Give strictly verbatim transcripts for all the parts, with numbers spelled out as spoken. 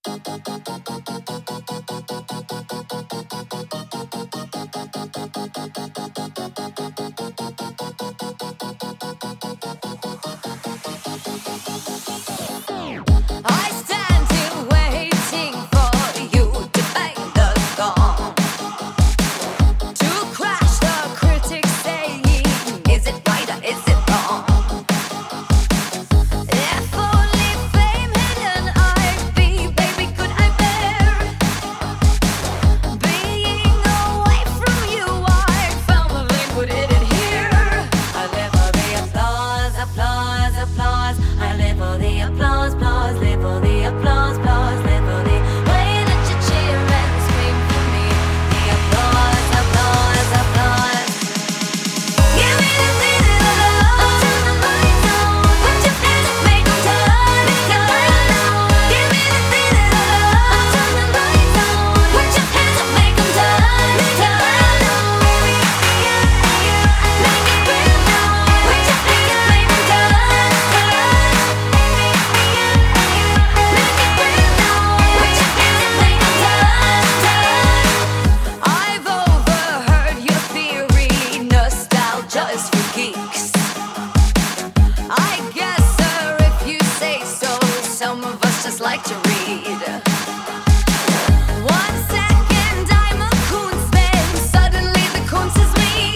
Like to read. One second I'm a Kunstman, suddenly the Kunst is me.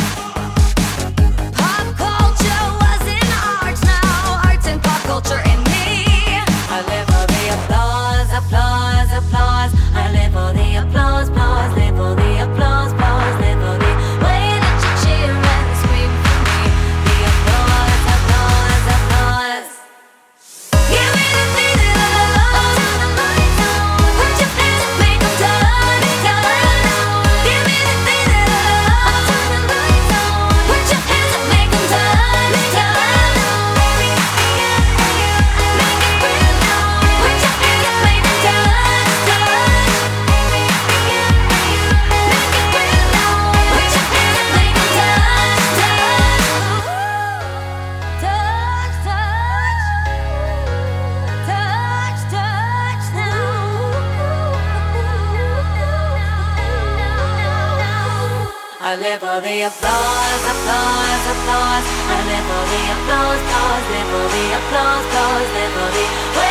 Pop culture was in art, now art's in pop culture in me. I live for the applause, applause, applause. I live for the applause, applause, live for the applause, applause, live for the way that you cheer and scream for me. The applause, applause, applause. Give me the feeling. I live for the applause, applause, applause. I live for the applause, applause, live for the applause, applause, live for the